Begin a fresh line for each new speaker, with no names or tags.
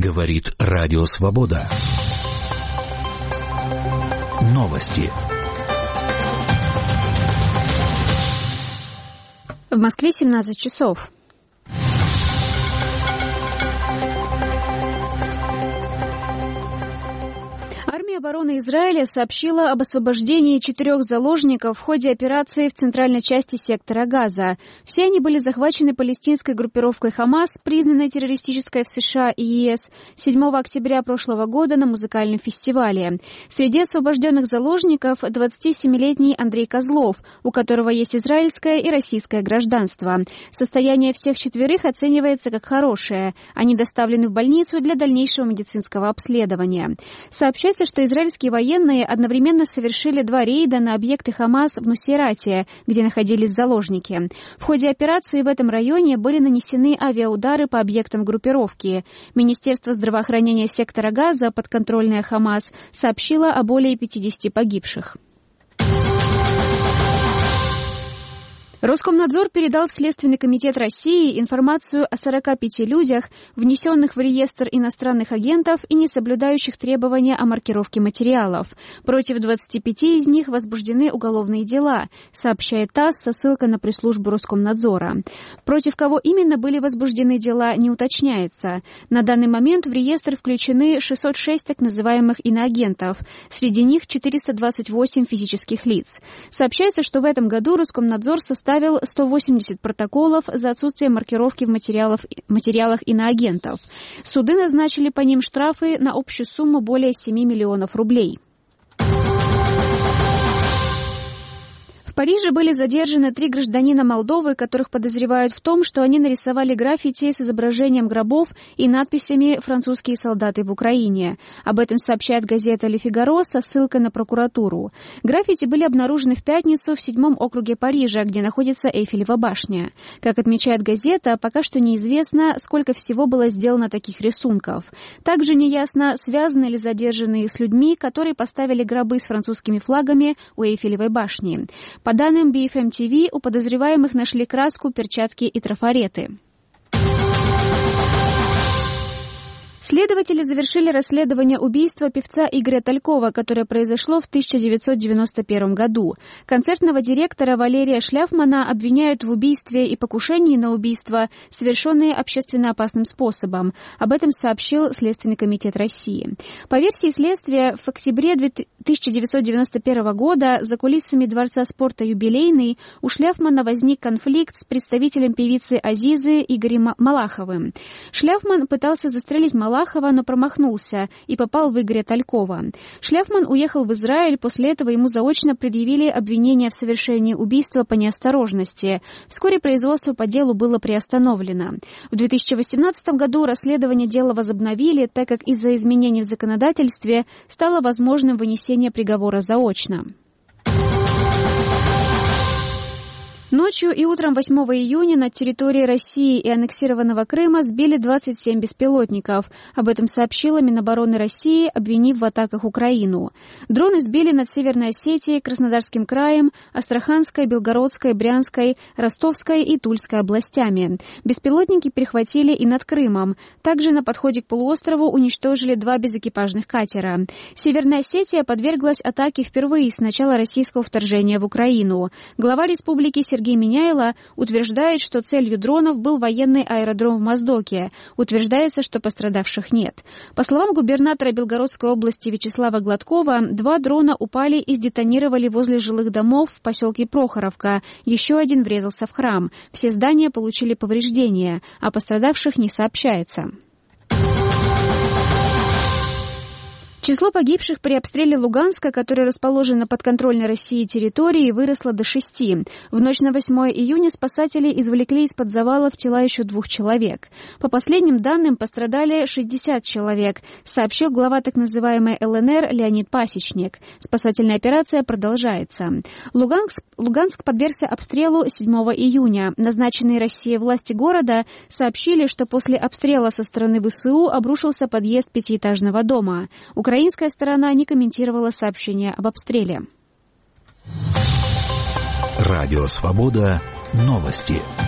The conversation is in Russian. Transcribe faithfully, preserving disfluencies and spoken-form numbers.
Говорит Радио Свобода. Новости.
В Москве семнадцать часов. Армия обороны Израиля сообщила об освобождении четырех заложников в ходе операции в центральной части сектора Газа. Все они были захвачены палестинской группировкой «Хамас», признанной террористической в США и ЕС, седьмого октября прошлого года на музыкальном фестивале. Среди освобожденных заложников двадцатисемилетний Андрей Козлов, у которого есть израильское и российское гражданство. Состояние всех четверых оценивается как хорошее. Они доставлены в больницу для дальнейшего медицинского обследования. Сообщается, что израильские военные одновременно совершили два рейда на объекты «Хамас» в Нусейрате, где находились заложники. В ходе операции в этом районе были нанесены авиаудары по объектам группировки. Министерство здравоохранения сектора Газа, подконтрольное «Хамас», сообщило о более пятидесяти погибших. Роскомнадзор передал в Следственный комитет России информацию о сорока пяти людях, внесенных в реестр иностранных агентов и не соблюдающих требования о маркировке материалов. Против двадцати пяти из них возбуждены уголовные дела, сообщает ТАСС со ссылкой на пресс-службу Роскомнадзора. Против кого именно были возбуждены дела, не уточняется. На данный момент в реестр включены шестьсот шесть так называемых иноагентов. Среди них четыреста двадцать восемь физических лиц. Сообщается, что в этом году Роскомнадзор составил составил сто восемьдесят протоколов за отсутствие маркировки в материалах, материалах иноагентов. Суды назначили по ним штрафы на общую сумму более семи миллионов рублей. В Париже были задержаны три гражданина Молдовы, которых подозревают в том, что они нарисовали граффити с изображением гробов и надписями «Французские солдаты в Украине». Об этом сообщает газета «Ле Фигаро» со ссылкой на прокуратуру. Граффити были обнаружены в пятницу в седьмом округе Парижа, где находится Эйфелева башня. Как отмечает газета, пока что неизвестно, сколько всего было сделано таких рисунков. Также неясно, связаны ли задержанные с людьми, которые поставили гробы с французскими флагами у Эйфелевой башни. По данным би эф эм ти ви, у подозреваемых нашли краску, перчатки и трафареты. Следователи завершили расследование убийства певца Игоря Талькова, которое произошло в тысяча девятьсот девяносто первом году. Концертного директора Валерия Шляфмана обвиняют в убийстве и покушении на убийство, совершенные общественно опасным способом. Об этом сообщил Следственный комитет России. По версии следствия, в октябре тысяча девятьсот девяносто первого года за кулисами Дворца спорта «Юбилейный» у Шляфмана возник конфликт с представителем певицы Азизы Игорем Малаховым. Шляфман пытался застрелить Малахова, но промахнулся и попал в Игоря Талькова. Шляфман уехал в Израиль, после этого ему заочно предъявили обвинение в совершении убийства по неосторожности. Вскоре производство по делу было приостановлено. В две тысячи восемнадцатом году расследование дела возобновили, так как из-за изменений в законодательстве стало возможным вынесение приговора заочно. Ночью и утром восьмого июня над территорией России и аннексированного Крыма сбили двадцать семь беспилотников. Об этом сообщила Минобороны России, обвинив в атаках Украину. Дроны сбили над Северной Осетией, Краснодарским краем, Астраханской, Белгородской, Брянской, Ростовской и Тульской областями. Беспилотники перехватили и над Крымом. Также на подходе к полуострову уничтожили два безэкипажных катера. Северная Осетия подверглась атаке впервые с начала российского вторжения в Украину. Глава республики Сергей Сергей Миняйло утверждает, что целью дронов был военный аэродром в Моздоке. Утверждается, что пострадавших нет. По словам губернатора Белгородской области Вячеслава Гладкова, два дрона упали и сдетонировали возле жилых домов в поселке Прохоровка. Еще один врезался в храм. Все здания получили повреждения, а пострадавших не сообщается. Число погибших при обстреле Луганска, который расположен на подконтрольной России территории, выросло до шести. В ночь на восьмое июня спасатели извлекли из-под завалов тела еще двух человек. По последним данным, пострадали шестьдесят человек, сообщил глава так называемой эл эн эр Леонид Пасечник. Спасательная операция продолжается. Луганск, Луганск подвергся обстрелу седьмого июня. Назначенные Россией власти города сообщили, что после обстрела со стороны вэ эс у обрушился подъезд пятиэтажного дома. Украинская сторона не комментировала сообщение об обстреле.
Радио Свобода. Новости.